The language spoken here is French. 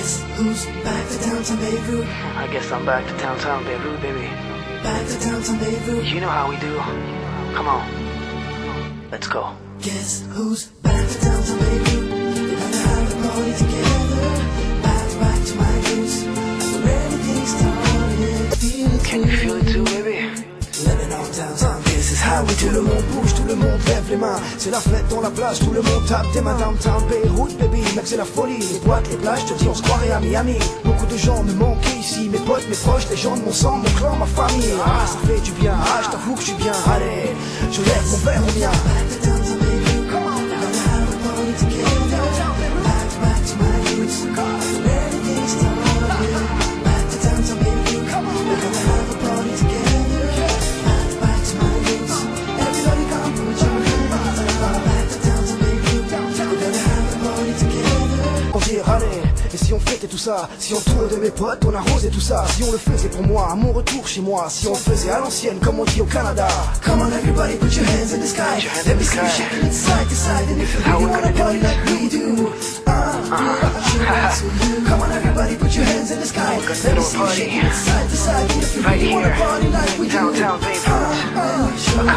Guess who's back to downtown Beirut? I guess I'm back to downtown Beirut, baby. Back to downtown Beirut. You know how we do. Come on. Let's go. Guess who's back to downtown Beirut? We're gonna have a party together. Back to my roots. Where everything started. Feel it. Can you feel it too, baby? Living on downtown. This is how we do. Tout le monde bouge, tout le monde lève les mains. C'est la fête dans la plage, tout le monde tape des mains. Downtown Beyrouth, baby, mec c'est la folie. Les boîtes, les plages, je te dis on se croirait à Miami. Beaucoup de gens me manquent ici, mes potes, mes proches, les gens de mon sang, mon clan, ma famille. Ah, ça fait du bien, ah, je t'avoue que je suis bien. Allez, je lève mon verre au mien. Back to downtown Beirut. We're gonna have a party together. Back to my roots. Where everything started. Back to downtown Beirut. We're gonna have a party together. Back to my roots. Everybody come put your hands up. Back to downtown Beirut. We're gonna have a party together. On dit allez, et si on fêtait tout ça, si on tournait de mes potes, on arrosait tout ça, si on le faisait pour moi, à mon retour chez moi, si on le faisait à l'ancienne, comme on dit au Canada. Come on everybody, put your hands in the sky. Let me see you shaking it side to side. And if you really wanna party like we do, come on everybody, put your hands in the sky. Let me see you shaking it side to side. And if you Right really wanna here, party like we do, downtown Beirut.